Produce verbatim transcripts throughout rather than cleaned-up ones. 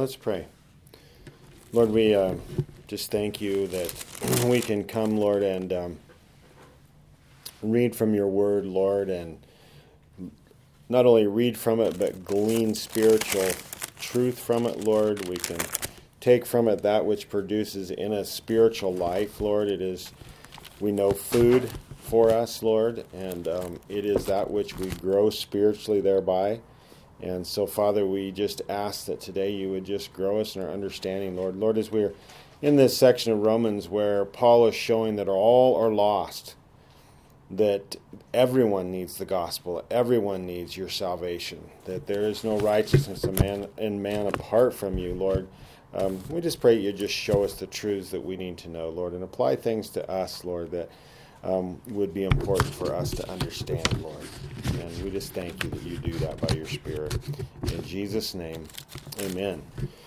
Let's pray. Lord, we uh, just thank you that we can come, Lord, and um, read from your word, Lord, and not only read from it, but glean spiritual truth from it, Lord. We can take from it that which produces in us spiritual life, Lord. It is, we know, food for us, Lord, and um, it is that which we grow spiritually thereby. And so, Father, we just ask that today you would just grow us in our understanding, Lord. Lord, as we're in this section of Romans where Paul is showing that all are lost, that everyone needs the gospel, everyone needs your salvation, that there is no righteousness in man, in man apart from you, Lord. Um, we just pray you just show us the truths that we need to know, Lord, and apply things to us, Lord, that um, would be important for us to understand, Lord. And we just thank you that you do that by your Spirit. In Jesus' name, amen.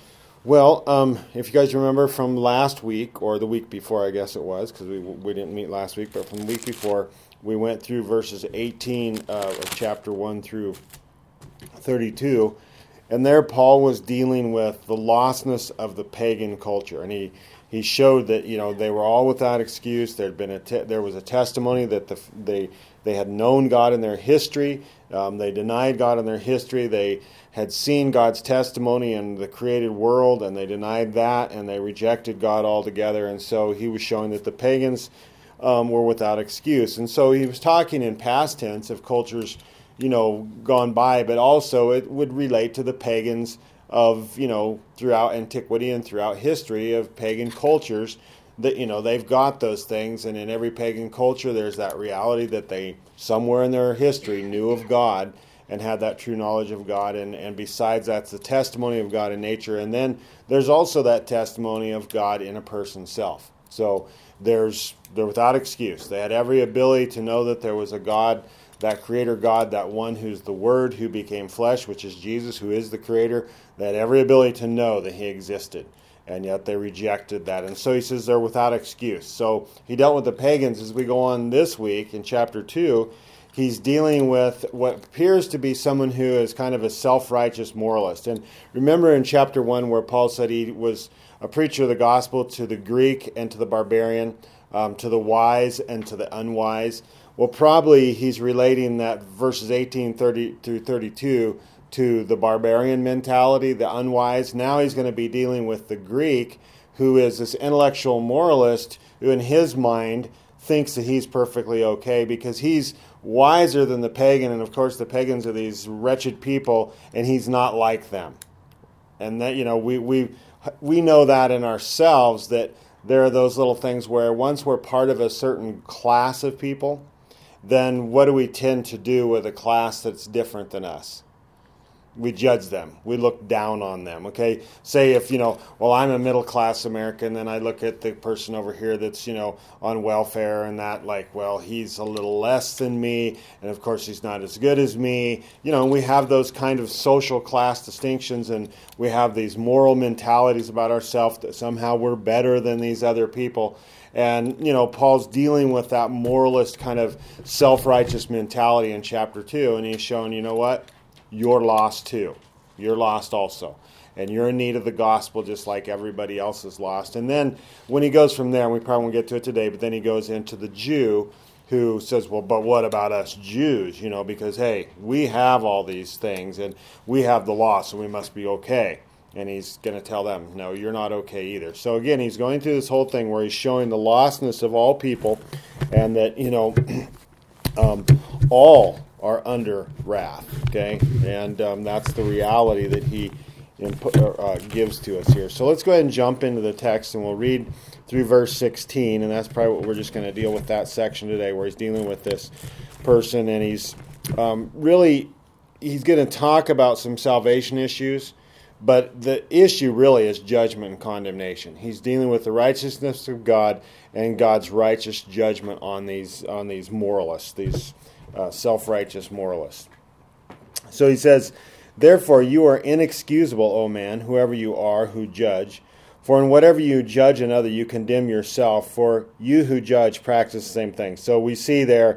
Well, um, if you guys remember from last week, or the week before, I guess it was, because we we didn't meet last week, but from the week before, we went through verses eighteen uh, of chapter one through thirty-two, and there Paul was dealing with the lostness of the pagan culture, and he he showed that, you know, they were all without excuse. There'd been a te- there was a testimony that the they they had known God in their history. Um, they denied God in their history. They had seen God's testimony in the created world, and they denied that, and they rejected God altogether. And so he was showing that the pagans um, were without excuse. And so he was talking in past tense of cultures, you know, gone by, but also it would relate to the pagans of, you know, throughout antiquity and throughout history of pagan cultures, that, you know, they've got those things, and in every pagan culture there's that reality that they somewhere in their history knew of God and had that true knowledge of God, and, and besides that's the testimony of God in nature, and then there's also that testimony of God in a person's self. So there's they're without excuse. They had every ability to know that there was a God, that creator God, that one who's the Word who became flesh, which is Jesus, who is the creator. They had every ability to know that he existed, and yet they rejected that. And so he says they're without excuse. So he dealt with the pagans. As we go on this week in chapter two, he's dealing with what appears to be someone who is kind of a self-righteous moralist. And remember in chapter one where Paul said he was a preacher of the gospel to the Greek and to the barbarian, um, to the wise and to the unwise. Well, probably he's relating that verses eighteen thirty through thirty-two to the barbarian mentality, the unwise. Now he's going to be dealing with the Greek, who is this intellectual moralist who in his mind thinks that he's perfectly okay because he's wiser than the pagan, and of course the pagans are these wretched people, and he's not like them. And that, you know, we we we know that in ourselves, that there are those little things where once we're part of a certain class of people, then what do we tend to do with a class that's different than us? We judge them. We look down on them, okay? Say if, you know, well, I'm a middle-class American, and I look at the person over here that's, you know, on welfare and that, like, well, he's a little less than me, and of course he's not as good as me. You know, we have those kind of social class distinctions, and we have these moral mentalities about ourselves that somehow we're better than these other people. And, you know, Paul's dealing with that moralist kind of self-righteous mentality in chapter two, and he's showing, you know what? You're lost too. You're lost also. And you're in need of the gospel just like everybody else is lost. And then when he goes from there, and we probably won't get to it today, but then he goes into the Jew who says, well, but what about us Jews? You know, because, hey, we have all these things, and we have the law, so we must be okay. And he's going to tell them, no, you're not okay either. So again, he's going through this whole thing where he's showing the lostness of all people, and that, you know, um, all are under wrath, okay? And um, that's the reality that he input, uh, gives to us here. So let's go ahead and jump into the text, and we'll read through verse sixteen, and that's probably what we're just going to deal with that section today, where he's dealing with this person, and he's um, really, he's going to talk about some salvation issues, but the issue really is judgment and condemnation. He's dealing with the righteousness of God and God's righteous judgment on these on these moralists, these uh, self-righteous moralists. So he says, therefore you are inexcusable, O man, whoever you are who judge. For in whatever you judge another, you condemn yourself. For you who judge practice the same thing. So we see there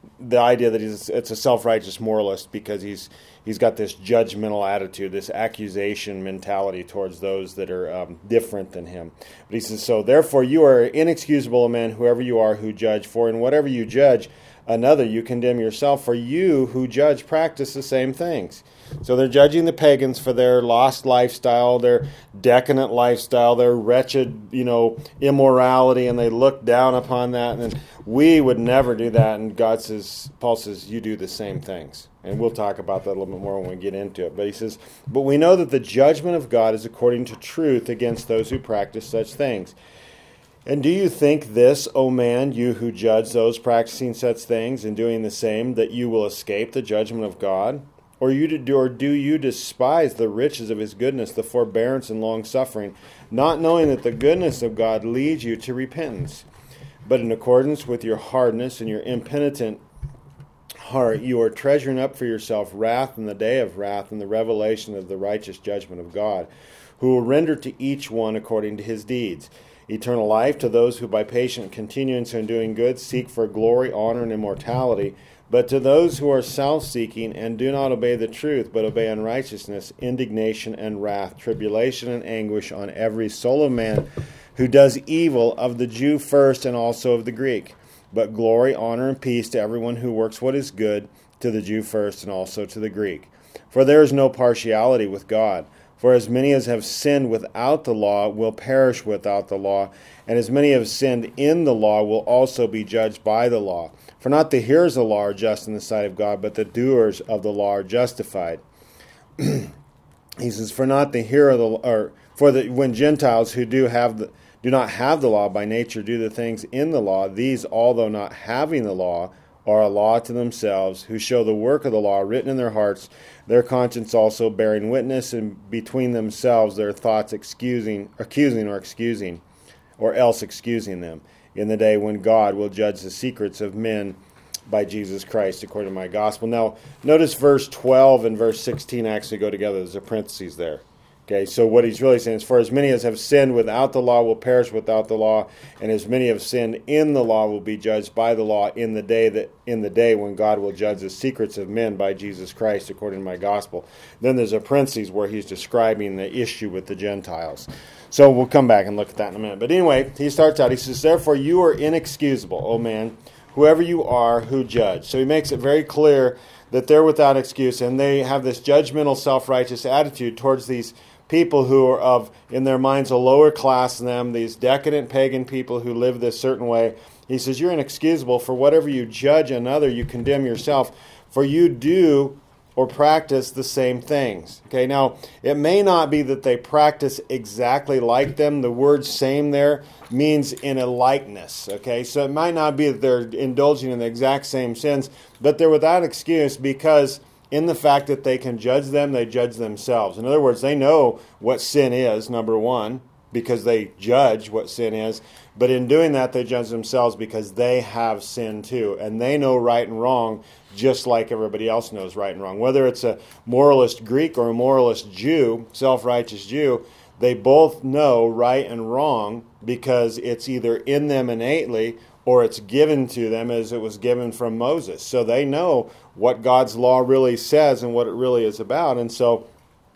the idea that he's it's a self-righteous moralist because he's he's got this judgmental attitude, this accusation mentality towards those that are um, different than him. But he says, so therefore you are inexcusable, men, whoever you are who judge. For in whatever you judge another, you condemn yourself. For you who judge practice the same things. So they're judging the pagans for their lost lifestyle, their decadent lifestyle, their wretched, you know, immorality, and they look down upon that. And we would never do that. And God says, Paul says, you do the same things. And we'll talk about that a little bit more when we get into it. But he says, but we know that the judgment of God is according to truth against those who practice such things. And do you think this, O man, you who judge those practicing such things and doing the same, that you will escape the judgment of God? Or you do, or do you despise the riches of his goodness, the forbearance and long-suffering, not knowing that the goodness of God leads you to repentance? But in accordance with your hardness and your impenitent heart, you are treasuring up for yourself wrath in the day of wrath and the revelation of the righteous judgment of God, who will render to each one according to his deeds. Eternal life to those who by patient continuance in doing good seek for glory, honor, and immortality. But to those who are self-seeking and do not obey the truth, but obey unrighteousness, indignation and wrath, tribulation and anguish on every soul of man who does evil, of the Jew first and also of the Greek. But glory, honor, and peace to everyone who works what is good, to the Jew first and also to the Greek. For there is no partiality with God. For as many as have sinned without the law will perish without the law, and as many have sinned in the law will also be judged by the law. For not the hearers of the law are just in the sight of God, but the doers of the law are justified. He says, for not the hearer of the or for the when Gentiles who do have the, do not have the law by nature do the things in the law, these, although not having the law, are a law to themselves, who show the work of the law written in their hearts, their conscience also bearing witness, and between themselves their thoughts excusing, accusing or excusing, or else excusing them, in the day when God will judge the secrets of men by Jesus Christ, according to my gospel. Now, notice verse twelve and verse sixteen actually go together. There's a parenthesis there. Okay, so what he's really saying is, for as many as have sinned without the law will perish without the law, and as many have sinned in the law will be judged by the law in the day that in the day when God will judge the secrets of men by Jesus Christ, according to my gospel. Then there's a parenthesis where he's describing the issue with the Gentiles. So we'll come back and look at that in a minute. But anyway, he starts out, he says, therefore you are inexcusable, O man, whoever you are who judge. So he makes it very clear that they're without excuse, and they have this judgmental, self-righteous attitude towards these people who are of, in their minds, a lower class than them, these decadent pagan people who live this certain way. He says, you're inexcusable, for whatever you judge another, you condemn yourself, for you do or practice the same things. Okay, now, it may not be that they practice exactly like them. The word same there means in a likeness. Okay, so it might not be that they're indulging in the exact same sins, but they're without excuse because in the fact that they can judge them, they judge themselves. In other words, they know what sin is, number one, because they judge what sin is. But in doing that, they judge themselves because they have sin too. And they know right and wrong just like everybody else knows right and wrong. Whether it's a moralist Greek or a moralist Jew, self-righteous Jew, they both know right and wrong because it's either in them innately or it's given to them as it was given from Moses. So they know what God's law really says and what it really is about. And so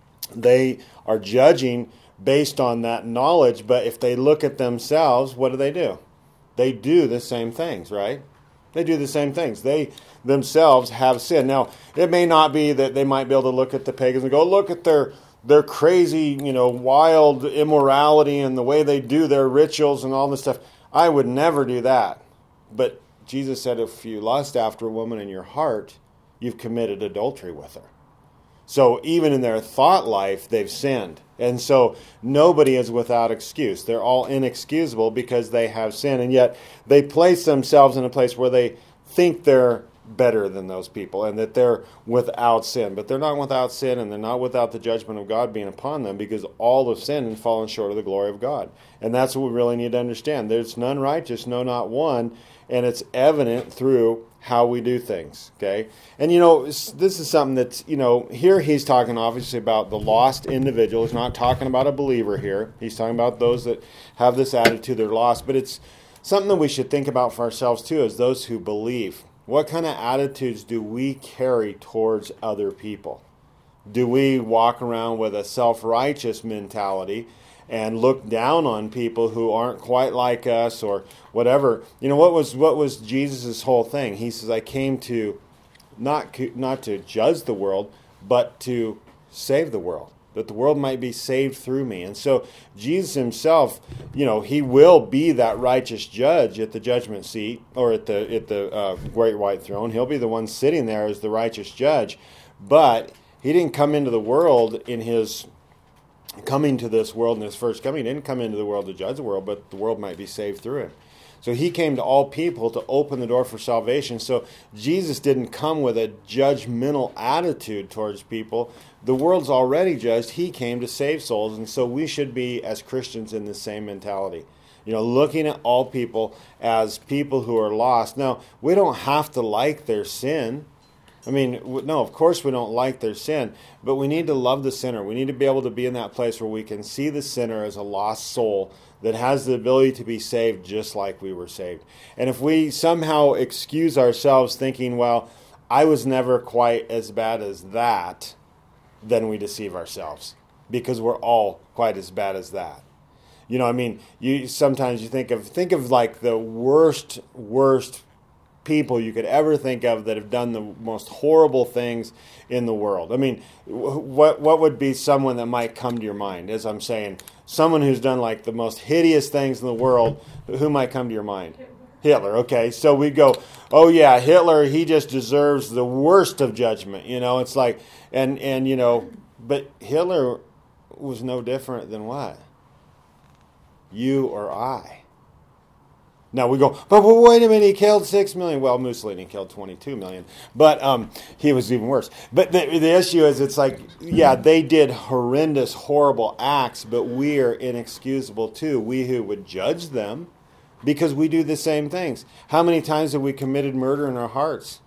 they are judging based on that knowledge. But if they look at themselves, what do they do? They do the same things, right? They do the same things. They themselves have sin. Now, it may not be that they might be able to look at the pagans and go, look at their their crazy, you know, wild immorality and the way they do their rituals and all this stuff. I would never do that. But Jesus said, if you lust after a woman in your heart, you've committed adultery with her. So even in their thought life, they've sinned. And so nobody is without excuse. They're all inexcusable because they have sin. And yet they place themselves in a place where they think they're better than those people and that they're without sin. But they're not without sin, and they're not without the judgment of God being upon them, because all have sinned and fallen short of the glory of God. And that's what we really need to understand. There's none righteous, no, not one. And it's evident through how we do things, okay? And, you know, this is something that's, you know, here he's talking obviously about the lost individual. He's not talking about a believer here. He's talking about those that have this attitude, they're lost. But it's something that we should think about for ourselves, too, as those who believe. What kind of attitudes do we carry towards other people? Do we walk around with a self-righteous mentality and look down on people who aren't quite like us or whatever? You know, what was what was Jesus' whole thing? He says, I came to not not to judge the world, but to save the world, that the world might be saved through me. And so Jesus himself, you know, he will be that righteous judge at the judgment seat or at the at the uh, great white throne. He'll be the one sitting there as the righteous judge. But he didn't come into the world in his coming to this world in his first coming. He didn't come into the world to judge the world, but the world might be saved through him. So he came to all people to open the door for salvation. So Jesus didn't come with a judgmental attitude towards people. The world's already judged. He came to save souls. And so we should be, as Christians, in the same mentality. You know, looking at all people as people who are lost. Now, we don't have to like their sin. I mean, no, of course we don't like their sin, but we need to love the sinner. We need to be able to be in that place where we can see the sinner as a lost soul that has the ability to be saved just like we were saved. And if we somehow excuse ourselves thinking, well, I was never quite as bad as that, then we deceive ourselves, because we're all quite as bad as that. You know, I mean, you sometimes you think of think of like the worst, worst people you could ever think of that have done the most horrible things in the world. I mean, what what would be someone that might come to your mind? As I'm saying, someone who's done like the most hideous things in the world, who might come to your mind? Hitler. Hitler, okay. So we go, oh yeah, Hitler, he just deserves the worst of judgment. You know, it's like, and, and you know, but Hitler was no different than what? You or I. Now we go, but well, wait a minute, he killed six million. Well, Mussolini killed twenty-two million, but um, he was even worse. But the, the issue is, it's like, yeah, they did horrendous, horrible acts, but we are inexcusable too. We who would judge them, because we do the same things. How many times have we committed murder in our hearts?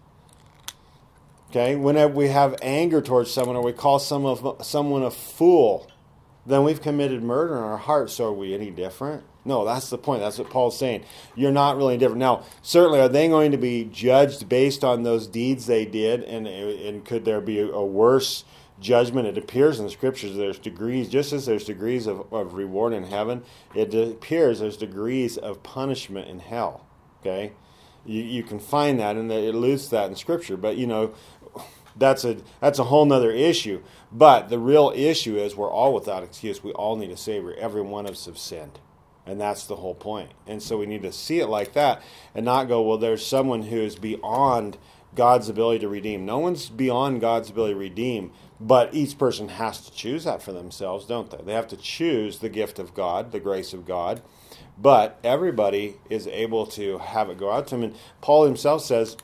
Okay, whenever we have anger towards someone, or we call someone someone a fool, then we've committed murder in our hearts. So are we any different? No, that's the point. That's what Paul's saying. You're not really different. Now, certainly, are they going to be judged based on those deeds they did? And, and could there be a worse judgment? It appears in the Scriptures there's degrees, just as there's degrees of, of reward in heaven, it appears there's degrees of punishment in hell. Okay? You, you can find that, and it alludes to that in Scripture. But, you know, that's a that's a whole other issue. But the real issue is we're all without excuse. We all need a Savior. Every one of us have sinned. And that's the whole point. And so we need to see it like that and not go, well, there's someone who is beyond God's ability to redeem. No one's beyond God's ability to redeem, but each person has to choose that for themselves, don't they? They have to choose the gift of God, the grace of God. But everybody is able to have it go out to them. And Paul himself says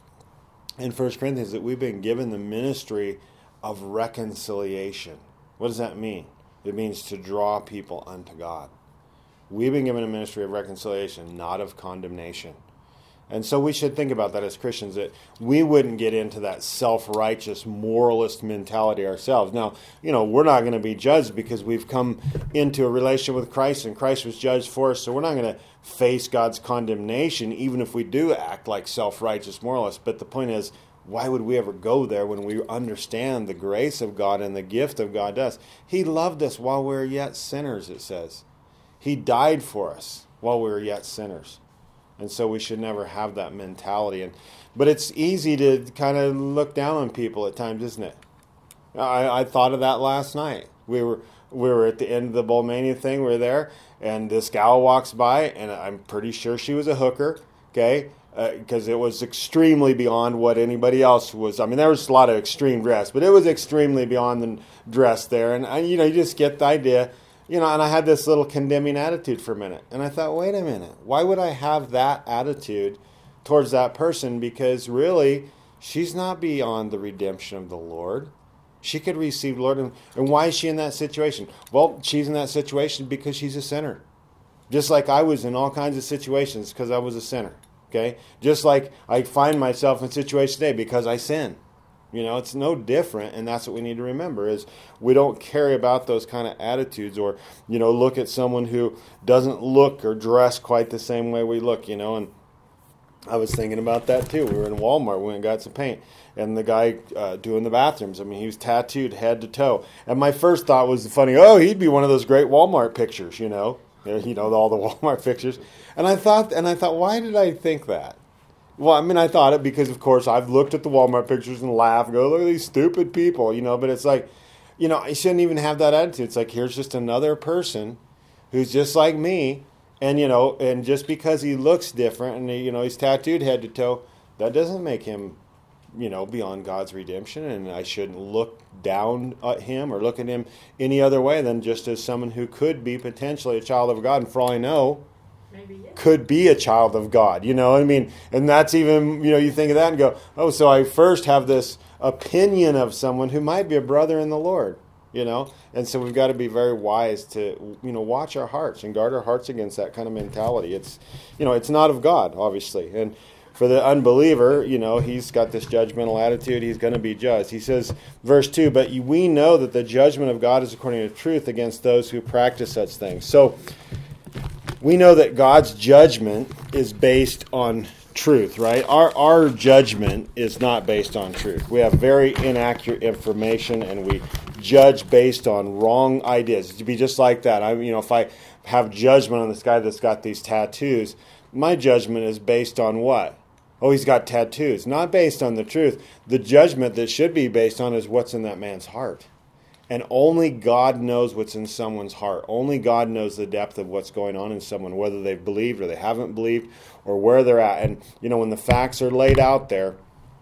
in First Corinthians that we've been given the ministry of reconciliation. What does that mean? It means to draw people unto God. We've been given a ministry of reconciliation, not of condemnation. And so we should think about that as Christians, that we wouldn't get into that self-righteous, moralist mentality ourselves. Now, you know, we're not going to be judged because we've come into a relationship with Christ and Christ was judged for us, so we're not going to face God's condemnation even if we do act like self-righteous moralists. But the point is, why would we ever go there when we understand the grace of God and the gift of God to us? He loved us while we were yet sinners, it says. He died for us while we were yet sinners. And so we should never have that mentality. And but it's easy to kind of look down on people at times, isn't it? I, I thought of that last night. We were we were at the end of the Bullmania thing. We were there, and this gal walks by, and I'm pretty sure she was a hooker, okay? Because uh, it was extremely beyond what anybody else was. I mean, there was a lot of extreme dress, but it was extremely beyond the dress there. And, I, you know, you just get the idea. You know, and I had this little condemning attitude for a minute. And I thought, wait a minute, why would I have that attitude towards that person? Because really, she's not beyond the redemption of the Lord. She could receive the Lord. And, and why is she in that situation? Well, she's in that situation because she's a sinner. Just like I was in all kinds of situations because I was a sinner. Okay? Just like I find myself in situations today because I sin. You know, it's no different, and that's what we need to remember, is we don't carry about those kind of attitudes or, you know, look at someone who doesn't look or dress quite the same way we look, you know, and I was thinking about that too. We were in Walmart. We went and got some paint. And the guy uh, doing the bathrooms, I mean, he was tattooed head to toe. And my first thought was funny, oh, he'd be one of those great Walmart pictures, you know. You know, all the Walmart pictures. And I thought, and I thought, why did I think that? Well, I mean, I thought it because, of course, I've looked at the Walmart pictures and laughed and go, look at these stupid people, you know. But it's like, you know, I shouldn't even have that attitude. It's like, here's just another person who's just like me. And, you know, and just because he looks different and, he, you know, he's tattooed head to toe, that doesn't make him, you know, beyond God's redemption. And I shouldn't look down at him or look at him any other way than just as someone who could be potentially a child of God. And for all I know, maybe, yeah. could be a child of God, you know what I mean? And that's even, you know, you think of that and go, oh, so I first have this opinion of someone who might be a brother in the Lord. You know, and so we've got to be very wise to, you know, watch our hearts and guard our hearts against that kind of mentality. It's, you know, it's not of God, obviously. And for the unbeliever, you know, he's got this judgmental attitude. He's going to be judged. He says, verse two, but we know that the judgment of God is according to truth against those who practice such things. So we know that God's judgment is based on truth, right? Our our judgment is not based on truth. We have very inaccurate information, and we judge based on wrong ideas. To be just like that, I you know, if I have judgment on this guy that's got these tattoos, my judgment is based on what? Oh, he's got tattoos. Not based on the truth. The judgment that should be based on is what's in that man's heart. And only God knows what's in someone's heart. Only God knows the depth of what's going on in someone, whether they've believed or they haven't believed or where they're at. And, you know, when the facts are laid out there,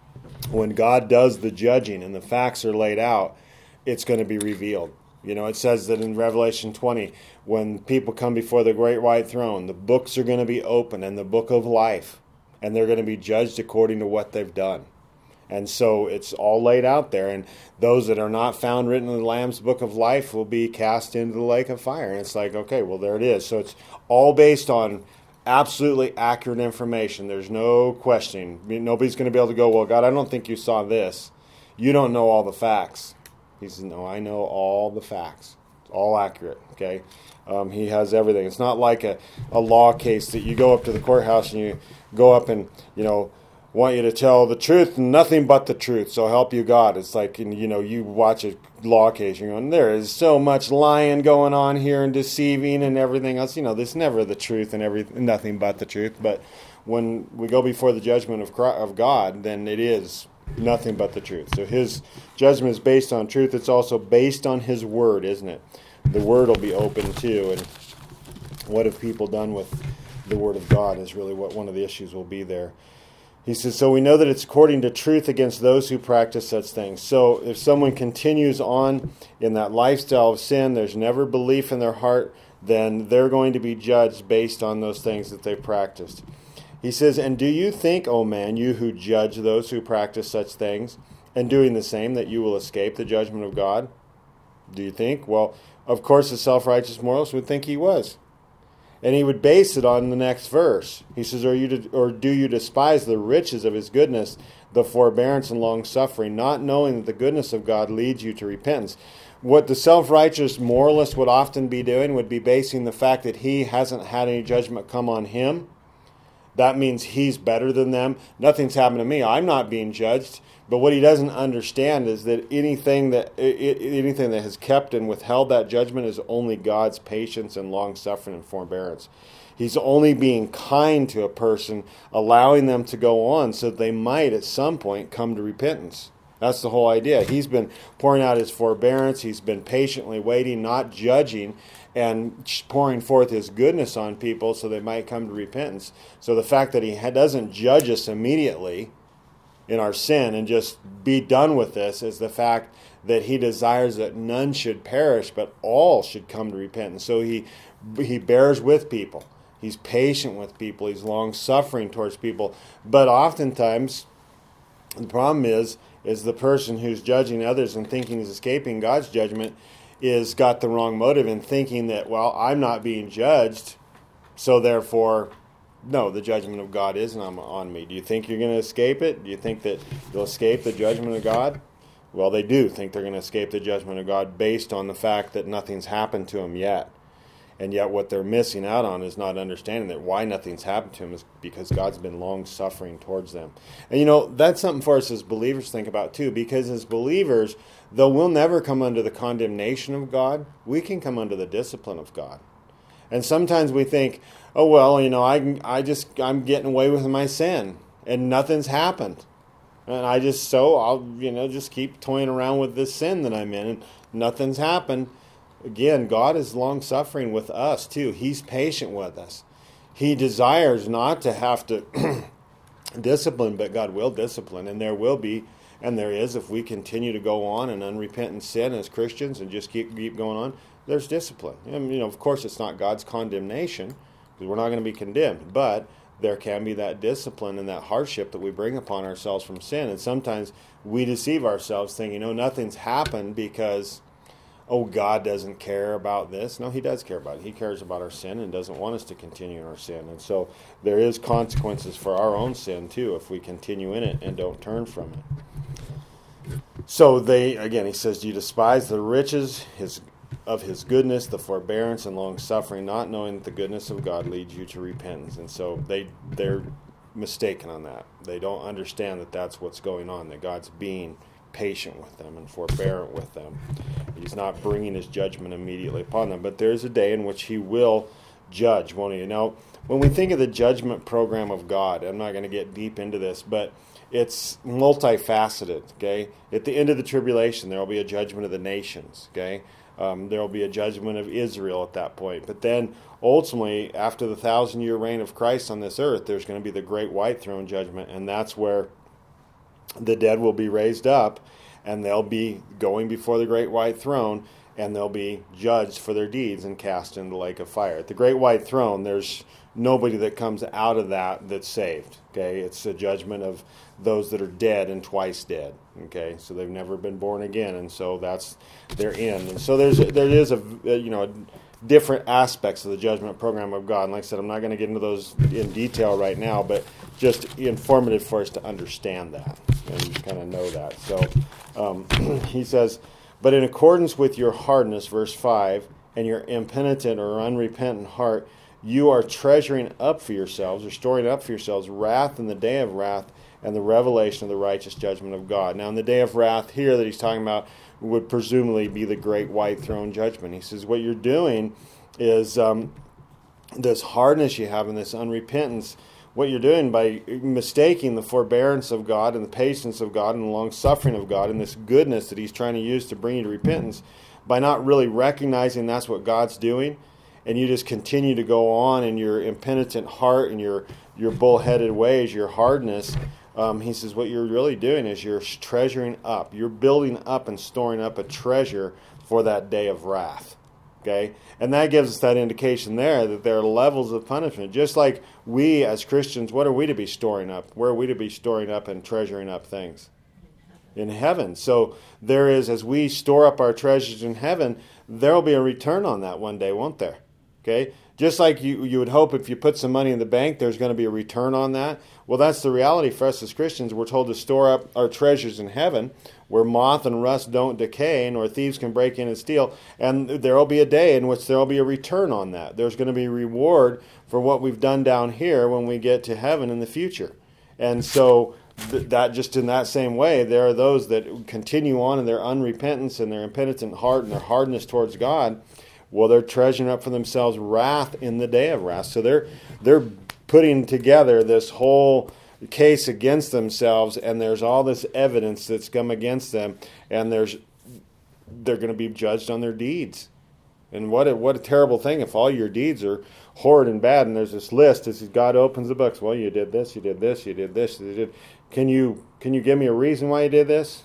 when God does the judging and the facts are laid out, it's going to be revealed. You know, it says that in Revelation twenty, when people come before the great white throne, the books are going to be open in the book of life, and they're going to be judged according to what they've done. And so it's all laid out there, and those that are not found written in the Lamb's book of life will be cast into the lake of fire. And it's like, okay, well, there it is. So it's all based on absolutely accurate information. There's no questioning. I mean, nobody's going to be able to go, well, God, I don't think you saw this. You don't know all the facts. He says, no, I know all the facts. It's all accurate, okay? Um, he has everything. It's not like a, a law case that you go up to the courthouse and you go up and, you know, want you to tell the truth and nothing but the truth, so help you God. It's like, you know, you watch a law case, you're going, there is so much lying going on here and deceiving and everything else. You know, there's never the truth and everything, nothing but the truth. But when we go before the judgment of Christ, of God, then it is nothing but the truth. So his judgment is based on truth. It's also based on his word, isn't it? The word will be open too. And what have people done with the word of God is really what one of the issues will be there. He says, so we know that it's according to truth against those who practice such things. So if someone continues on in that lifestyle of sin, there's never belief in their heart, then they're going to be judged based on those things that they've practiced. He says, and do you think, O man, you who judge those who practice such things, and doing the same, that you will escape the judgment of God? Do you think? Well, of course the self-righteous moralist would think he was. And he would base it on the next verse. He says, or, you to, or do you despise the riches of his goodness, the forbearance and long-suffering, not knowing that the goodness of God leads you to repentance? What the self-righteous moralist would often be doing would be basing the fact that he hasn't had any judgment come on him. That means he's better than them. Nothing's happened to me. I'm not being judged. But what he doesn't understand is that anything that anything that has kept and withheld that judgment is only God's patience and long-suffering and forbearance. He's only being kind to a person, allowing them to go on so that they might at some point come to repentance. That's the whole idea. He's been pouring out his forbearance. He's been patiently waiting, not judging, and pouring forth his goodness on people so they might come to repentance. So the fact that he doesn't judge us immediately in our sin and just be done with this is the fact that he desires that none should perish, but all should come to repentance. So he he bears with people. He's patient with people. He's long-suffering towards people. But oftentimes, the problem is, is the person who's judging others and thinking he's escaping God's judgment is got the wrong motive in thinking that, well, I'm not being judged, so therefore, no, the judgment of God isn't on me. Do you think you're going to escape it? Do you think that you'll escape the judgment of God? Well, they do think they're going to escape the judgment of God based on the fact that nothing's happened to them yet. And yet what they're missing out on is not understanding that why nothing's happened to them is because God's been long-suffering towards them. And, you know, that's something for us as believers to think about, too, because as believers, though we'll never come under the condemnation of God, we can come under the discipline of God. And sometimes we think, oh, well, you know, I, I just, I'm getting away with my sin, and nothing's happened. And I just, so I'll, you know, just keep toying around with this sin that I'm in, and nothing's happened. Again, God is long-suffering with us, too. He's patient with us. He desires not to have to discipline, but God will discipline. And there will be, and there is, if we continue to go on in unrepentant sin as Christians and just keep, keep going on, there's discipline. And, you know, of course, it's not God's condemnation, because we're not going to be condemned. But there can be that discipline and that hardship that we bring upon ourselves from sin. And sometimes we deceive ourselves thinking, you know, nothing's happened because, oh, God doesn't care about this. No, he does care about it. He cares about our sin and doesn't want us to continue in our sin. And so there is consequences for our own sin, too, if we continue in it and don't turn from it. So they, again, he says, do you despise the riches his, of his goodness, the forbearance and long-suffering, not knowing that the goodness of God leads you to repentance? And so they, they're mistaken on that. They don't understand that that's what's going on, that God's being patient with them and forbearant with them. He's not bringing his judgment immediately upon them, but there's a day in which he will judge, won't he? Now, when we think of the judgment program of God, I'm not going to get deep into this, but it's multifaceted, okay? At the end of the tribulation, there will be a judgment of the nations, okay? Um, there will be a judgment of Israel at that point. But then, ultimately, after the thousand-year reign of Christ on this earth, there's going to be the great white throne judgment, and that's where the dead will be raised up, and they'll be going before the great white throne, and they'll be judged for their deeds and cast into the lake of fire. At the great white throne, there's nobody that comes out of that that's saved. Okay, it's a judgment of those that are dead and twice dead. Okay, so they've never been born again, and so that's their end. And so there's there is a you know different aspects of the judgment program of God. And like I said, I'm not going to get into those in detail right now, but just informative for us to understand that and kind of know that. So um, he says, but in accordance with your hardness, verse five, and your impenitent or unrepentant heart, you are treasuring up for yourselves, or storing up for yourselves, wrath in the day of wrath and the revelation of the righteous judgment of God. Now, in the day of wrath here that he's talking about would presumably be the great white throne judgment. He says what you're doing is um, this hardness you have and this unrepentance, what you're doing by mistaking the forbearance of God and the patience of God and the long-suffering of God and this goodness that he's trying to use to bring you to repentance, by not really recognizing that's what God's doing, and you just continue to go on in your impenitent heart and your, your bullheaded ways, your hardness. Um, he says what you're really doing is you're treasuring up. You're building up and storing up a treasure for that day of wrath. Okay? And that gives us that indication there that there are levels of punishment. Just like we as Christians, what are we to be storing up? Where are we to be storing up and treasuring up things? In heaven. So there is, as we store up our treasures in heaven, there will be a return on that one day, won't there? Okay? Just like you, you would hope if you put some money in the bank, there's going to be a return on that. Well, that's the reality for us as Christians. We're told to store up our treasures in heaven, where moth and rust don't decay, nor thieves can break in and steal. And there will be a day in which there will be a return on that. There's going to be a reward for what we've done down here when we get to heaven in the future. And so th- that just in that same way, there are those that continue on in their unrepentance and their impenitent heart and their hardness towards God. Well, they're treasuring up for themselves wrath in the day of wrath. So they're they're putting together this whole case against themselves, and there's all this evidence that's come against them, and there's they're going to be judged on their deeds. And what a, what a terrible thing if all your deeds are horrid and bad, and there's this list as God opens the books. Well, you did this, you did this, you did this, you did. Can you can you give me a reason why you did this?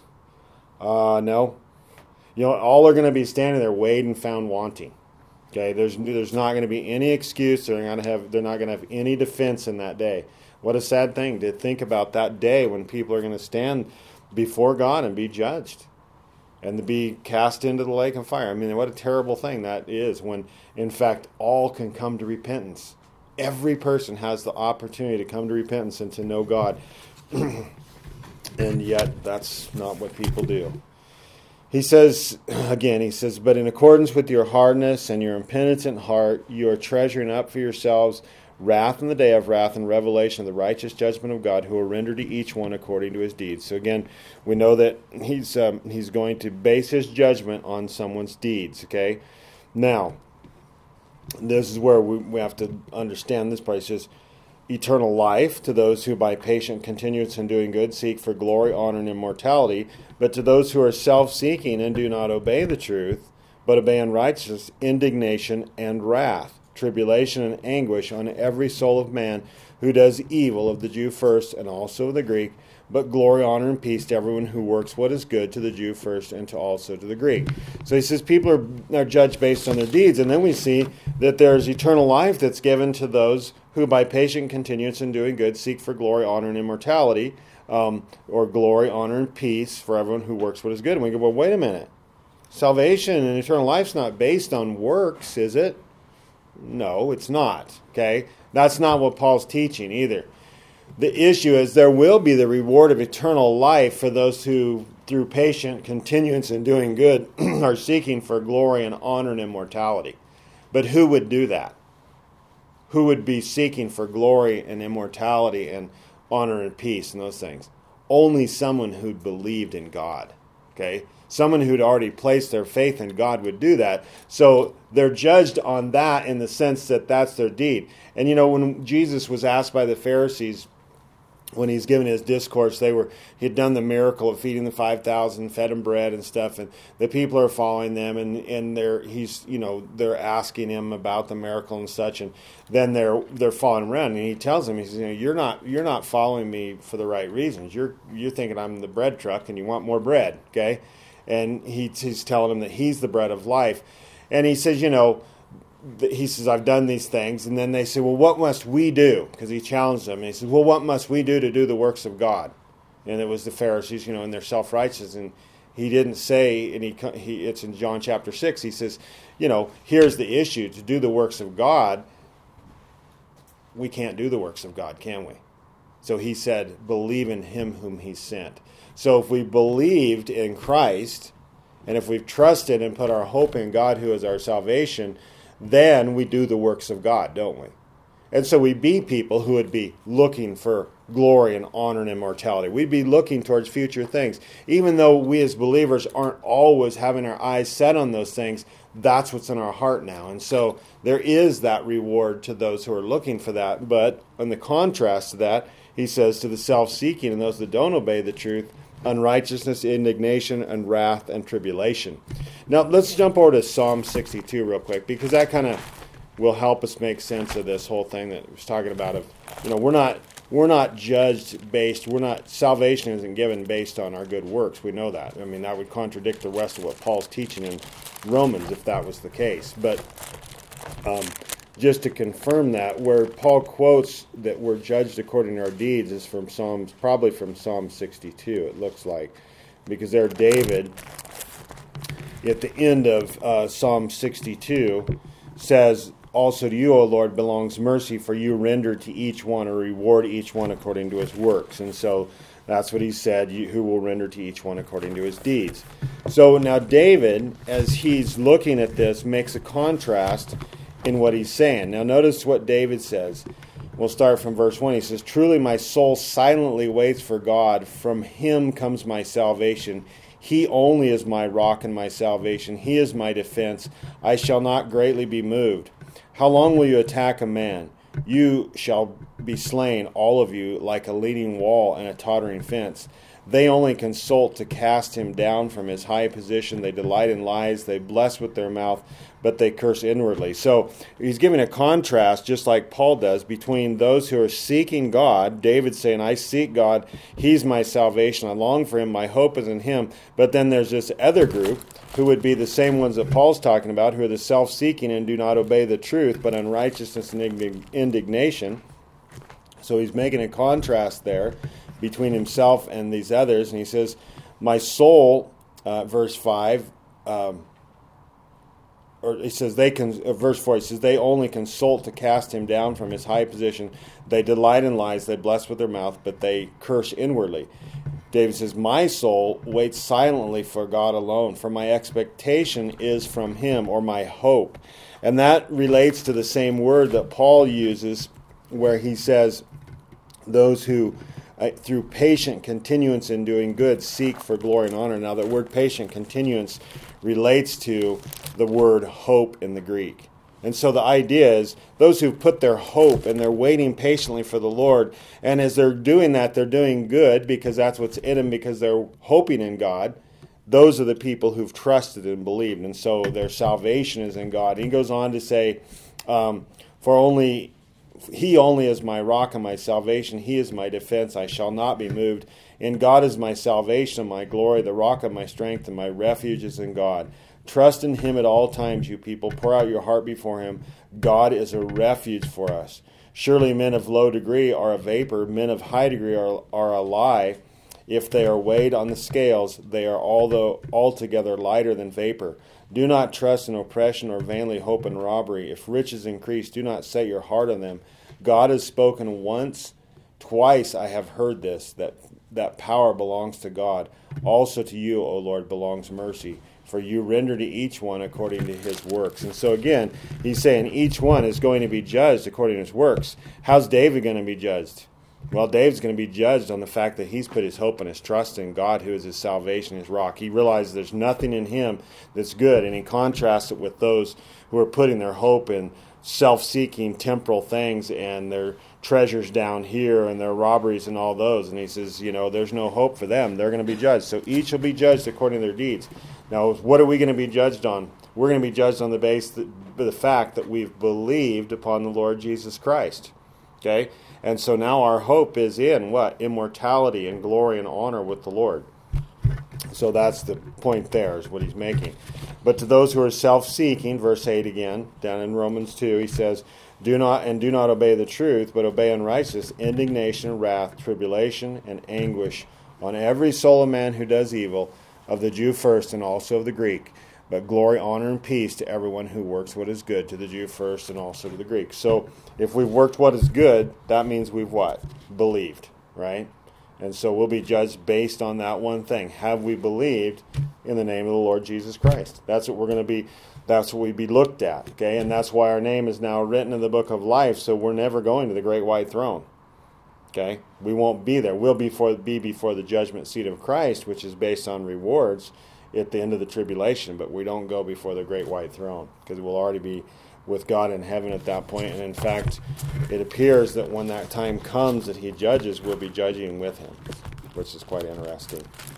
Uh, no. You know, all are going to be standing there weighed and found wanting. Okay, there's there's not going to be any excuse. They're going to have they're not going to have any defense in that day. What a sad thing to think about that day when people are going to stand before God and be judged and to be cast into the lake of fire. I mean, what a terrible thing that is when, in fact, all can come to repentance. Every person has the opportunity to come to repentance and to know God. And yet, that's not what people do. He says, again, he says, but in accordance with your hardness and your impenitent heart, you are treasuring up for yourselves wrath in the day of wrath and revelation of the righteous judgment of God, who will render to each one according to his deeds. So again, we know that he's um, he's going to base his judgment on someone's deeds, okay? Now, this is where we, we have to understand this part. It says, eternal life to those who by patient continuance in doing good seek for glory, honor, and immortality, but to those who are self-seeking and do not obey the truth, but obey unrighteousness, indignation and wrath, tribulation and anguish on every soul of man who does evil, of the Jew first and also of the Greek, but glory, honor, and peace to everyone who works what is good, to the Jew first and to also to the Greek. So he says people are, are judged based on their deeds, and then we see that there's eternal life that's given to those who by patient continuance in doing good seek for glory, honor, and immortality, um, or glory, honor, and peace for everyone who works what is good. And we go, well, wait a minute. Salvation and eternal life's not based on works, is it? No, it's not. Okay? That's not what Paul's teaching either. The issue is there will be the reward of eternal life for those who, through patient continuance in doing good, are seeking for glory and honor and immortality. But who would do that? Who would be seeking for glory and immortality and honor and peace and those things? Only someone who believed in God. Okay? Someone who'd already placed their faith in God would do that. So they're judged on that in the sense that that's their deed. And you know, when Jesus was asked by the Pharisees, when he's given his discourse, they were he'd done the miracle of feeding the five thousand, fed them bread and stuff, and the people are following them, and, and they're he's you know they're asking him about the miracle and such, and then they're they're following around, and he tells them, he says, you know, you're not you're not following me for the right reasons. You're you're thinking I'm the bread truck, and you want more bread, okay? And he, he's telling them that he's the bread of life, and he says, you know. He says, I've done these things. And then they say, well, what must we do? Because he challenged them. And he says, well, what must we do to do the works of God? And it was the Pharisees, you know, and their self-righteousness. And he didn't say, and he, he it's in John chapter six, he says, you know, here's the issue. To do the works of God, we can't do the works of God, can we? So he said, believe in him whom he sent. So if we believed in Christ, and if we've trusted and put our hope in God who is our salvation, then we do the works of God, don't we? And so we be people who would be looking for glory and honor and immortality. We'd be looking towards future things. Even though we as believers aren't always having our eyes set on those things, that's what's in our heart now. And so there is that reward to those who are looking for that. But in the contrast to that, he says to the self-seeking and those that don't obey the truth, unrighteousness, indignation, and wrath, and tribulation. Now, let's jump over to Psalm sixty-two real quick, because that kind of will help us make sense of this whole thing that I was talking about. Of, you know, we're not we're not judged based, we're not, salvation isn't given based on our good works. We know that. I mean, that would contradict the rest of what Paul's teaching in Romans if that was the case. But um, just to confirm that, where Paul quotes that we're judged according to our deeds is from Psalms, probably from Psalm sixty-two, it looks like. Because there David, at the end of uh, Psalm sixty-two, says, also to you, O Lord, belongs mercy, for you render to each one or reward each one according to his works. And so that's what he said, you, who will render to each one according to his deeds. So now David, as he's looking at this, makes a contrast in what he's saying. Now notice what David says. We'll start from verse one. He says, truly my soul silently waits for God. From him comes my salvation. He only is my rock and my salvation. He is my defense. I shall not greatly be moved. How long will you attack a man? You shall be slain, all of you, like a leaning wall and a tottering fence. They only consult to cast him down from his high position. They delight in lies. They bless with their mouth, but they curse inwardly. So he's giving a contrast, just like Paul does, between those who are seeking God. David saying, I seek God. He's my salvation. I long for him. My hope is in him. But then there's this other group who would be the same ones that Paul's talking about, who are the self-seeking and do not obey the truth, but unrighteousness and indignation. So he's making a contrast there between himself and these others. And he says, my soul, uh, verse five, um, or he says, they can, uh, verse four, he says, they only consult to cast him down from his high position. They delight in lies, they bless with their mouth, but they curse inwardly. David says, my soul waits silently for God alone, for my expectation is from him, or my hope. And that relates to the same word that Paul uses where he says, those who, uh, through patient continuance in doing good, seek for glory and honor. Now, the word patient continuance relates to the word hope in the Greek. And so the idea is those who've put their hope and they're waiting patiently for the Lord, and as they're doing that, they're doing good because that's what's in them, because they're hoping in God. Those are the people who've trusted and believed, and so their salvation is in God. He goes on to say, um, for only he only is my rock and my salvation. He is my defense. I shall not be moved. In God is my salvation and my glory, the rock of my strength, and my refuge is in God. Trust in him at all times, you people. Pour out your heart before him. God is a refuge for us. Surely men of low degree are a vapor. Men of high degree are, are a lie. If they are weighed on the scales, they are although altogether lighter than vapor. Do not trust in oppression or vainly hope in robbery. If riches increase, do not set your heart on them. God has spoken once, twice I have heard this, that, that power belongs to God. Also to you, O Lord, belongs mercy. For you render to each one according to his works. And so again, he's saying each one is going to be judged according to his works. How's David going to be judged? Well, David's going to be judged on the fact that he's put his hope and his trust in God, who is his salvation, his rock. He realizes there's nothing in him that's good, and he contrasts it with those who are putting their hope in self-seeking temporal things and their treasures down here and their robberies and all those. And he says, you know, there's no hope for them. They're going to be judged. So each will be judged according to their deeds. Now, what are we going to be judged on? We're going to be judged on the base that, the fact that we've believed upon the Lord Jesus Christ. Okay? And so now our hope is in what? Immortality and glory and honor with the Lord. So that's the point there, is what he's making. But to those who are self-seeking, verse eight again, down in Romans two, he says, Do not and do not obey the truth, but obey unrighteousness, indignation, wrath, tribulation, and anguish on every soul of man who does evil, of the Jew first and also of the Greek. But glory, honor, and peace to everyone who works what is good, to the Jew first and also to the Greek. So if we've worked what is good, that means we've what? Believed, right? And so we'll be judged based on that one thing. Have we believed in the name of the Lord Jesus Christ? That's what we're going to be, that's what we be looked at, okay? And that's why our name is now written in the book of life, so we're never going to the great white throne, okay? We won't be there. We'll be, for, be before the judgment seat of Christ, which is based on rewards at the end of the tribulation, but we don't go before the great white throne because we'll already be with God in heaven at that point. And in fact, it appears that when that time comes that he judges, we'll be judging with him, which is quite interesting.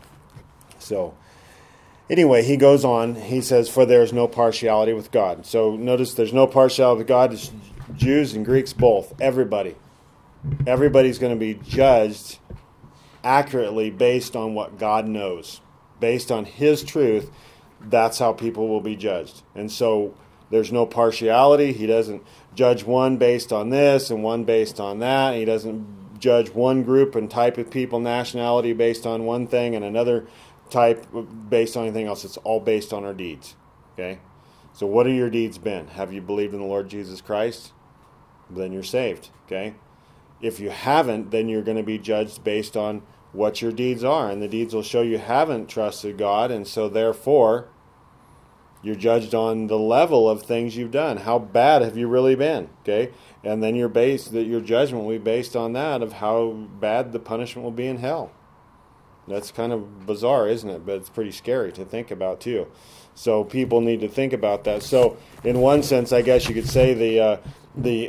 So anyway, he goes on. He says, for there is no partiality with God. So notice there's no partiality with God. It's Jews and Greeks both. Everybody. Everybody's going to be judged accurately based on what God knows. Based on his truth, that's how people will be judged. And so there's no partiality. He doesn't judge one based on this and one based on that. He doesn't judge one group and type of people, nationality based on one thing and another type based on anything else. It's all based on our deeds. Okay? So what have your deeds been? Have you believed in the Lord Jesus Christ? Then you're saved. Okay? If you haven't, then you're going to be judged based on what your deeds are. And the deeds will show you haven't trusted God, and so therefore you're judged on the level of things you've done. How bad have you really been? Okay? And then your base that your judgment will be based on that of how bad the punishment will be in hell. That's kind of bizarre, isn't it? But it's pretty scary to think about too. So people need to think about that. So in one sense, I guess you could say the uh, the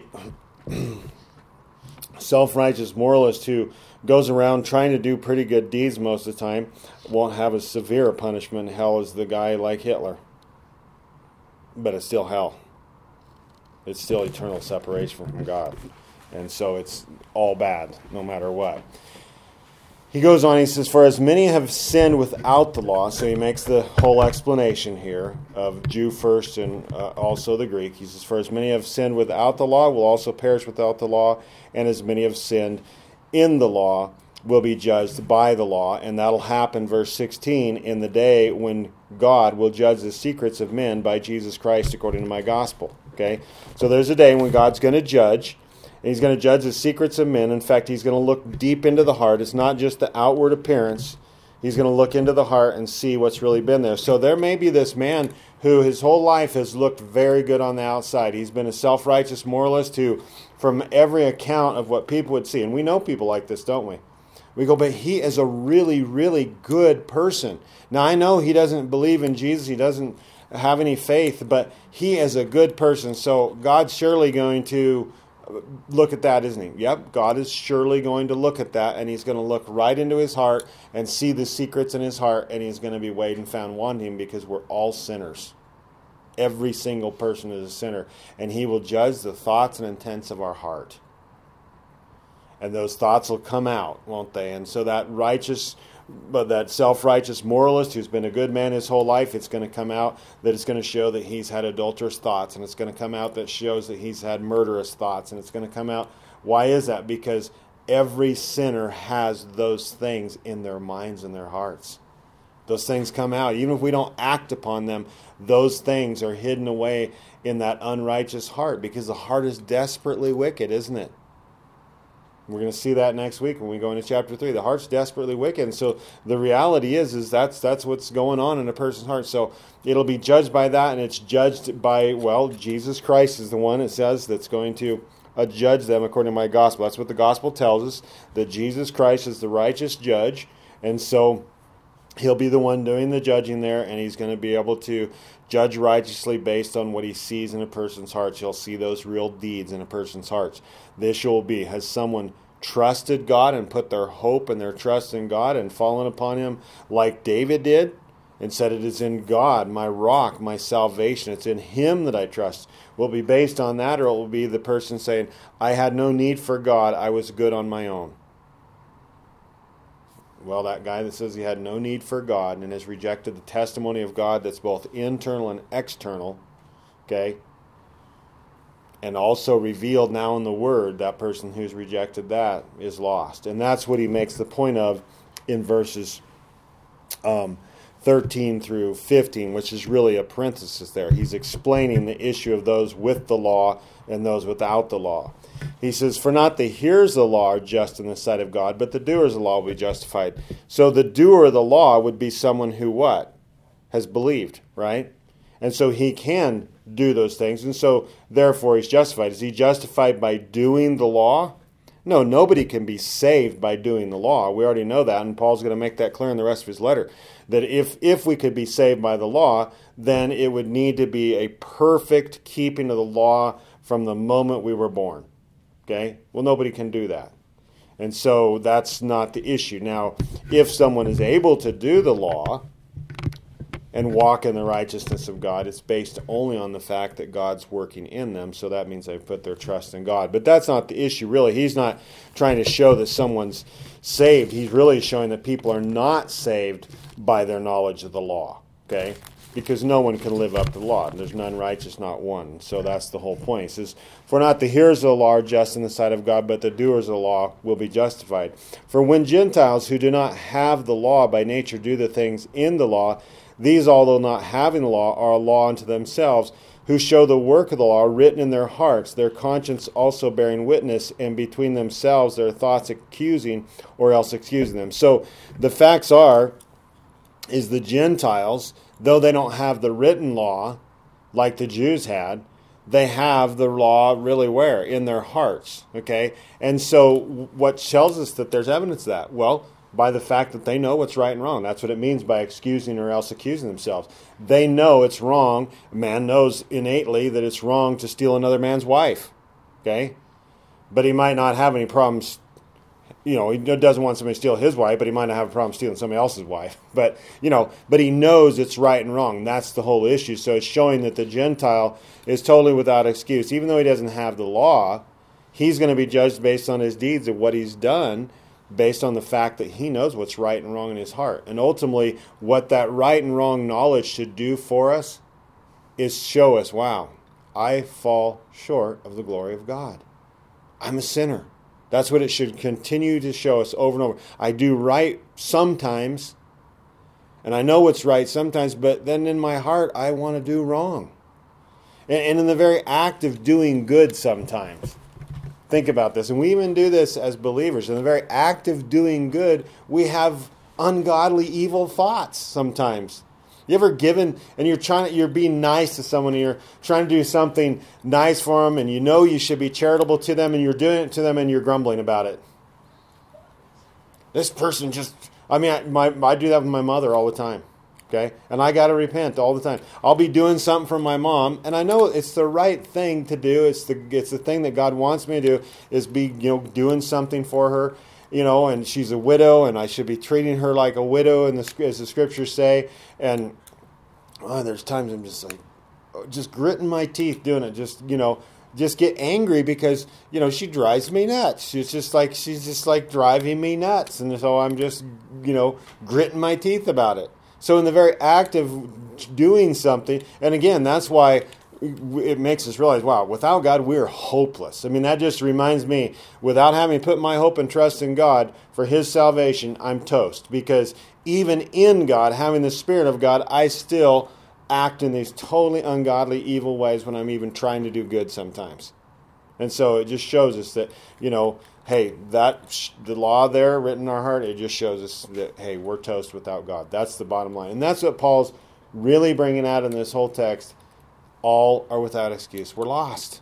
self-righteous moralist who goes around trying to do pretty good deeds most of the time won't have as severe a punishment in hell as the guy like Hitler. But it's still hell. It's still eternal separation from God. And so it's all bad, no matter what. He goes on, he says, for as many have sinned without the law, so he makes the whole explanation here of Jew first and uh, also the Greek. He says, for as many have sinned without the law will also perish without the law, and as many have sinned in the law will be judged by the law. And that'll happen, verse sixteen, in the day when God will judge the secrets of men by Jesus Christ according to my gospel. Okay? So there's a day when God's going to judge, And he's going to judge the secrets of men. In fact, he's going to look deep into the heart. It's not just the outward appearance. He's going to look into the heart and see what's really been there. So there may be this man who his whole life has looked very good on the outside. He's been a self-righteous moralist who, from every account of what people would see, and we know people like this, don't we? We go, but he is a really, really good person. Now, I know he doesn't believe in Jesus. He doesn't have any faith, but he is a good person. So God's surely going to look at that, isn't he? Yep, God is surely going to look at that, and he's going to look right into his heart and see the secrets in his heart, and he's going to be weighed and found wanting, because we're all sinners. Every single person is a sinner, and he will judge the thoughts and intents of our heart. And those thoughts will come out, won't they? And so that righteous, but that self-righteous moralist who's been a good man his whole life, it's going to come out that it's going to show that he's had adulterous thoughts, and it's going to come out that shows that he's had murderous thoughts, and it's going to come out. Why is that? Because every sinner has those things in their minds and their hearts. Those things come out. Even if we don't act upon them, those things are hidden away in that unrighteous heart, because the heart is desperately wicked, isn't it? We're going to see that next week when we go into chapter three. The heart's desperately wicked. And so the reality is, is that's that's what's going on in a person's heart. So it'll be judged by that, and it's judged by, well, Jesus Christ is the one, it says, that's going to uh, judge them according to my gospel. That's what the gospel tells us, that Jesus Christ is the righteous judge. And so he'll be the one doing the judging there, and he's going to be able to judge righteously based on what he sees in a person's heart. He'll see those real deeds in a person's hearts. This will be, has someone trusted God and put their hope and their trust in God and fallen upon him like David did and said, it is in God, my rock, my salvation. It's in him that I trust. Will be based on that, or it will be the person saying, I had no need for God, I was good on my own. Well, that guy that says he had no need for God and has rejected the testimony of God that's both internal and external, okay, and also revealed now in the Word, that person who's rejected that is lost. And that's what he makes the point of in verses um, thirteen through fifteen, which is really a parenthesis there. He's explaining the issue of those with the law and those without the law. He says, for not the hearers of the law are just in the sight of God, but the doers of the law will be justified. So the doer of the law would be someone who what? Has believed, right? And so he can do those things, and so therefore he's justified. Is he justified by doing the law? No, nobody can be saved by doing the law. We already know that, and Paul's going to make that clear in the rest of his letter, that if, if we could be saved by the law, then it would need to be a perfect keeping of the law from the moment we were born. Okay? Well, nobody can do that. And so that's not the issue. Now, if someone is able to do the law and walk in the righteousness of God, it's based only on the fact that God's working in them, so that means they've put their trust in God. But that's not the issue, really. He's not trying to show that someone's saved. He's really showing that people are not saved by their knowledge of the law, okay? Because no one can live up to the law. There's none righteous, not one. So that's the whole point. He says, for not the hearers of the law are just in the sight of God, but the doers of the law will be justified. For when Gentiles who do not have the law by nature do the things in the law, these, although not having the law, are a law unto themselves, who show the work of the law written in their hearts, their conscience also bearing witness, and between themselves their thoughts accusing or else excusing them. So the facts are, is the Gentiles, though they don't have the written law like the Jews had, they have the law really where? In their hearts, okay? And so what tells us that there's evidence of that? Well, by the fact that they know what's right and wrong. That's what it means by excusing or else accusing themselves. They know it's wrong. A man knows innately that it's wrong to steal another man's wife, okay? But he might not have any problems. You know, he doesn't want somebody to steal his wife, but he might not have a problem stealing somebody else's wife. But, you know, but he knows it's right and wrong. That's the whole issue. So it's showing that the Gentile is totally without excuse. Even though he doesn't have the law, he's going to be judged based on his deeds of what he's done, based on the fact that he knows what's right and wrong in his heart. And ultimately, what that right and wrong knowledge should do for us is show us, wow, I fall short of the glory of God. I'm a sinner. That's what it should continue to show us over and over. I do right sometimes, and I know what's right sometimes, but then in my heart, I want to do wrong. And in the very act of doing good sometimes, think about this. And we even do this as believers. In the very act of doing good, we have ungodly, evil thoughts sometimes. You ever given, and you're trying, you're being nice to someone, and you're trying to do something nice for them, and you know you should be charitable to them, and you're doing it to them, and you're grumbling about it. This person just, I mean, I, my, I do that with my mother all the time, okay? And I got to repent all the time. I'll be doing something for my mom, and I know it's the right thing to do. It's the it's the thing that God wants me to do, is be, you know, doing something for her, you know, and she's a widow, and I should be treating her like a widow, in the, as the scriptures say. And oh, there's times I'm just like, just gritting my teeth doing it, just, you know, just get angry because, you know, she drives me nuts. She's just like, she's just like driving me nuts. And so I'm just, you know, gritting my teeth about it. So in the very act of doing something, and again, that's why it makes us realize, wow, without God, we're hopeless. I mean, that just reminds me, without having put my hope and trust in God for His salvation, I'm toast. Because even in God, having the Spirit of God, I still act in these totally ungodly, evil ways when I'm even trying to do good sometimes. And so it just shows us that, you know, hey, that the law there written in our heart, it just shows us that, hey, we're toast without God. That's the bottom line. And that's what Paul's really bringing out in this whole text. All are without excuse. We're lost.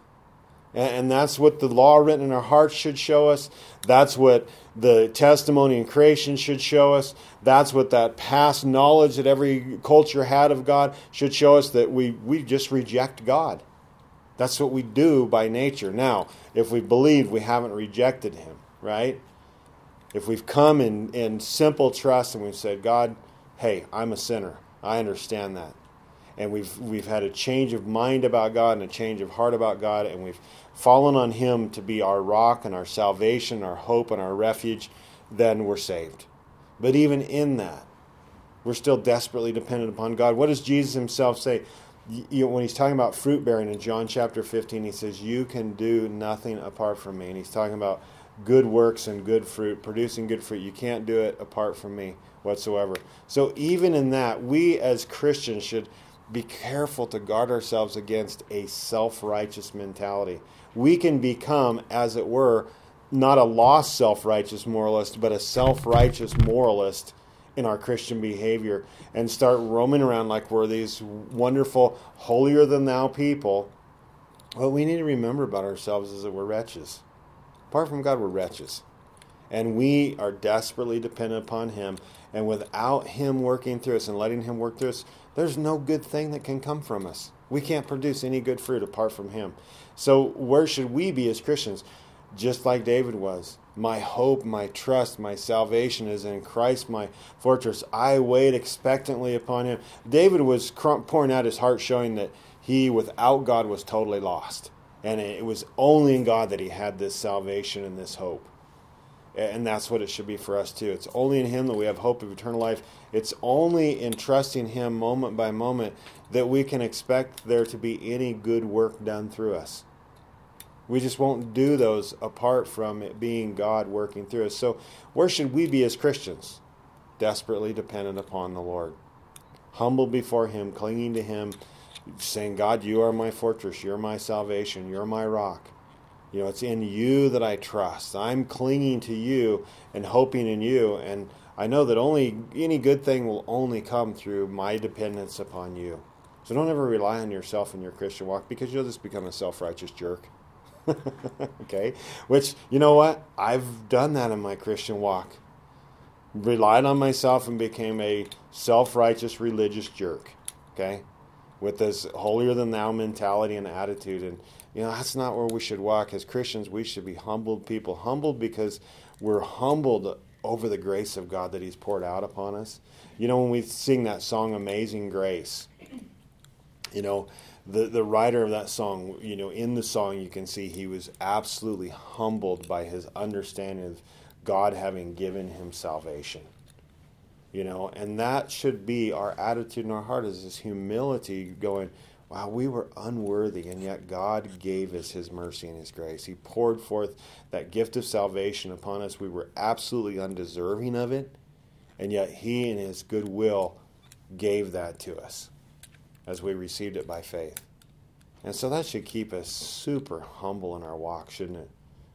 And that's what the law written in our hearts should show us. That's what the testimony in creation should show us. That's what that past knowledge that every culture had of God should show us, that we, we just reject God. That's what we do by nature. Now, if we believe, we haven't rejected Him, right? If we've come in, in simple trust and we've said, God, hey, I'm a sinner. I understand that. And we've we've had a change of mind about God and a change of heart about God, and we've fallen on Him to be our rock and our salvation, our hope and our refuge, then we're saved. But even in that, we're still desperately dependent upon God. What does Jesus Himself say? You know, when He's talking about fruit bearing in John chapter fifteen, He says, you can do nothing apart from me. And He's talking about good works and good fruit, producing good fruit. You can't do it apart from me whatsoever. So even in that, we as Christians should be careful to guard ourselves against a self-righteous mentality. We can become, as it were, not a lost self-righteous moralist, but a self-righteous moralist in our Christian behavior, and start roaming around like we're these wonderful, holier-than-thou people. What we need to remember about ourselves is that we're wretches. Apart from God, we're wretches. And we are desperately dependent upon Him. And without Him working through us and letting Him work through us, there's no good thing that can come from us. We can't produce any good fruit apart from Him. So where should we be as Christians? Just like David was. My hope, my trust, my salvation is in Christ, my fortress. I wait expectantly upon Him. David was pouring out his heart, showing that he, without God, was totally lost. And it was only in God that he had this salvation and this hope. And that's what it should be for us too. It's only in Him that we have hope of eternal life. It's only in trusting Him moment by moment that we can expect there to be any good work done through us. We just won't do those apart from it being God working through us. So where should we be as Christians? Desperately dependent upon the Lord. Humble before Him, clinging to Him, saying, God, You are my fortress. You're my salvation. You're my rock. You know, it's in You that I trust. I'm clinging to You and hoping in You. And I know that only any good thing will only come through my dependence upon You. So don't ever rely on yourself in your Christian walk, because you'll just become a self-righteous jerk. Okay? Which, you know what? I've done that in my Christian walk. Relied on myself and became a self-righteous religious jerk. Okay? With this holier-than-thou mentality and attitude. And, you know, that's not where we should walk. As Christians, we should be humbled people. Humbled because we're humbled over the grace of God that He's poured out upon us. You know, when we sing that song, Amazing Grace, you know, the, the writer of that song, you know, in the song you can see he was absolutely humbled by his understanding of God having given him salvation. You know, and that should be our attitude in our heart, is this humility going, wow, we were unworthy, and yet God gave us His mercy and His grace. He poured forth that gift of salvation upon us. We were absolutely undeserving of it, and yet He in His goodwill gave that to us as we received it by faith. And so that should keep us super humble in our walk, shouldn't it?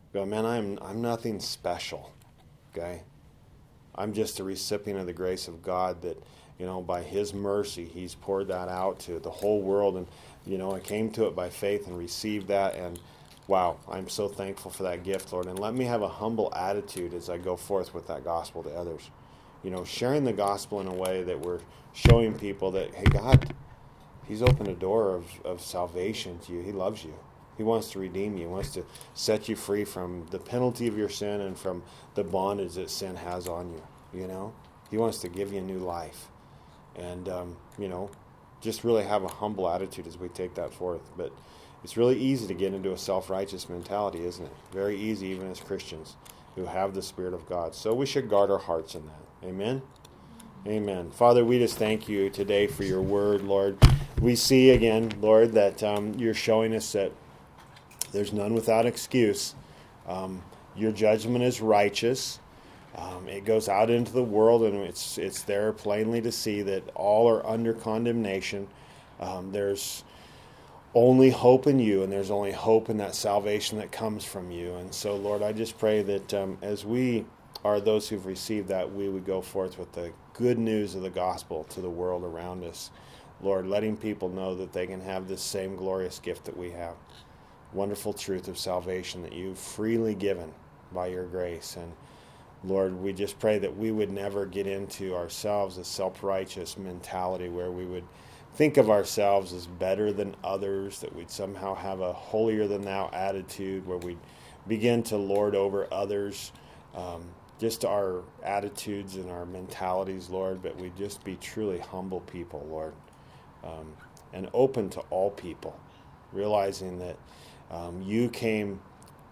Go, man, I'm I'm nothing special. Okay? I'm just a recipient of the grace of God that, you know, by His mercy, He's poured that out to the whole world. And, you know, I came to it by faith and received that. And, wow, I'm so thankful for that gift, Lord. And let me have a humble attitude as I go forth with that gospel to others. You know, sharing the gospel in a way that we're showing people that, hey, God, He's opened a door of, of salvation to you. He loves you. He wants to redeem you. He wants to set you free from the penalty of your sin and from the bondage that sin has on you, you know. He wants to give you a new life. And, um, you know, just really have a humble attitude as we take that forth. But it's really easy to get into a self-righteous mentality, isn't it? Very easy, even as Christians who have the Spirit of God. So we should guard our hearts in that. Amen? Amen. Father, we just thank you today for your word, Lord. We see again, Lord, that um, you're showing us that there's none without excuse. Um, your judgment is righteous. Um, it goes out into the world, and it's it's there plainly to see that all are under condemnation. Um, there's only hope in you, and there's only hope in that salvation that comes from you. And so, Lord, I just pray that um, as we are those who've received that, we would go forth with the good news of the gospel to the world around us. Lord, letting people know that they can have this same glorious gift that we have. Wonderful truth of salvation that you've freely given by your grace. And Lord, we just pray that we would never get into ourselves a self-righteous mentality where we would think of ourselves as better than others, that we'd somehow have a holier-than-thou attitude where we'd begin to lord over others, um, just our attitudes and our mentalities, Lord, but we'd just be truly humble people, Lord, um, and open to all people, realizing that Um, you came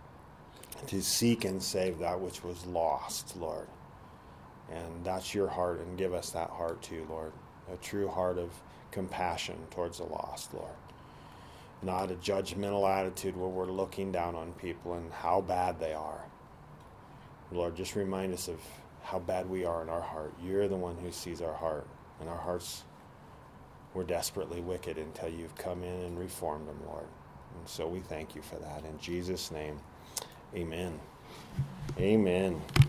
to seek and save that which was lost, Lord. And that's your heart, and give us that heart too, Lord. A true heart of compassion towards the lost, Lord. Not a judgmental attitude where we're looking down on people and how bad they are. Lord, just remind us of how bad we are in our heart. You're the one who sees our heart, and our hearts were desperately wicked until you've come in and reformed them, Lord. And so we thank you for that. In Jesus' name, amen. Amen.